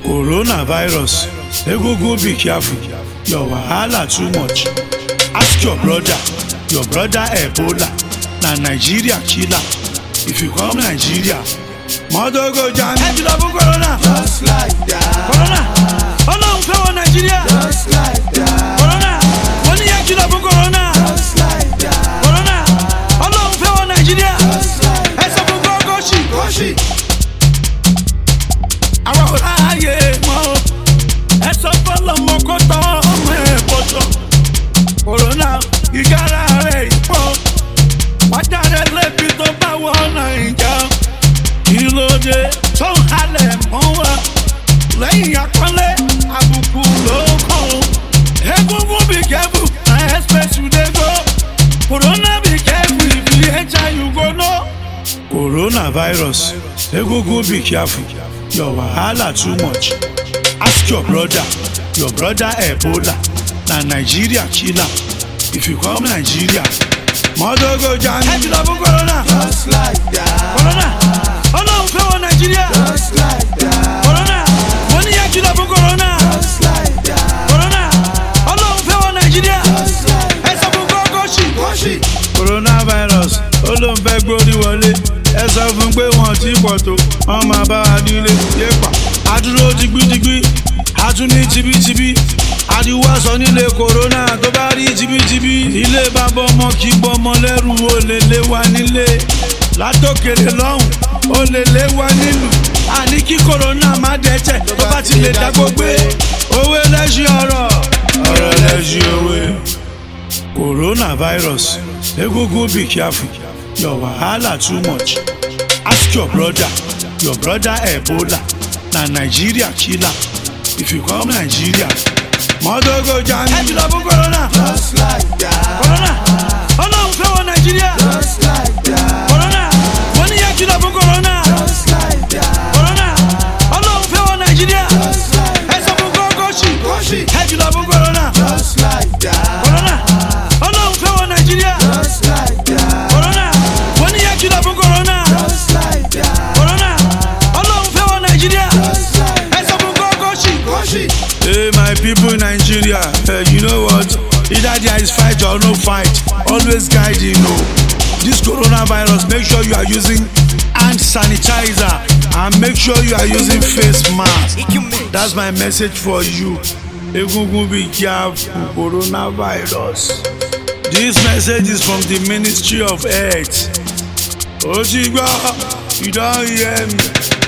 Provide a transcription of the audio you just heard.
Coronavirus, egungun be careful, your wahala too much. Ask your brother Ebola, na Nigeria killer. If you come Nigeria, mother go jam. Hey, you love Corona, just like that. Corona, oh no, come on Nigeria, just like that. Corona, money you love Corona, just like that. Corona, oh no, come on Nigeria, just like that. hey, so go Goshi. Àwọn ayé mọ́ ẹ sọ fọlọ́mọ kó tọ́ ọmọ ẹ̀ pọ̀tọ́. Corona ìgára rẹ̀ ìpọ́ wájà rẹ̀ lẹ́bi tó bá wọ Nàìjà. Kí ló dé tó ń halẹ̀ mọ́ wa lẹ́yìn àkọlé àbùkù ló kàn ó. Egungun be careful na express you dey go. Corona be careful if you enter you go know. Coronavirus, egungun be careful. Your wahala too much. Ask your brother Ebola, na Nigeria killer. If you come Nigeria, mother go jam. Hey, you love Corona, Just like that. Corona, oh no, come on Nigeria, Just like that. Corona, money you love Corona, Just like that. Corona, oh no, come on Nigeria, Just like hey, so Goshi. Coronavirus, ó ló ń fẹ́ gbórí wọlé. Ẹ sọ fún pé wọ́n ti pọ̀ tó wọ́n máa bá wa nílé yépa. Adúró digbídigbí atún ní tibítibí adiwá sọ nílé Corona tó bá rí tibítibí. Ilé bàbá ọmọ kì í bọ́mọ lẹ́rù ó lè lé wa nílé. Látòkèrè lọ́hùn ó lè lé wa nílùú. Àní kí Corona má dẹ́tẹ̀ tó bá ti lè dágbó gbé. Òwe lẹ́sìn ọ̀rọ̀ lẹ́sìn òwe. Coronavirus, egungun be careful. Your wahala too much. Ask your brother Ebola, na Nigeria killer. If you come Nigeria, mother go jam. Hey, you love Corona, Just like that. Corona, oh no, come on Nigeria, Just like that. Corona, money you love Corona, Just like that. Corona, oh no, come on Nigeria, Just like hey, so Goshi. hey, you love Corona, Just like that. Corona, oh no, come on Nigeria, Just like that. Corona, money you love Corona. Just like that. Corona, Ọlọ́run fẹ́ wọ Nàìjíríà. Just like Ẹ sọ fún Goshi. Hey my people in Nigeria, you know what? Either there is fight or no fight, always guide you know. This coronavirus, make sure you are using hand sanitizer and make sure you are using face mask. That's my message for you. Egungun be careful, coronavirus. This message is from the Ministry of Health. Ojigba, you don't hear me.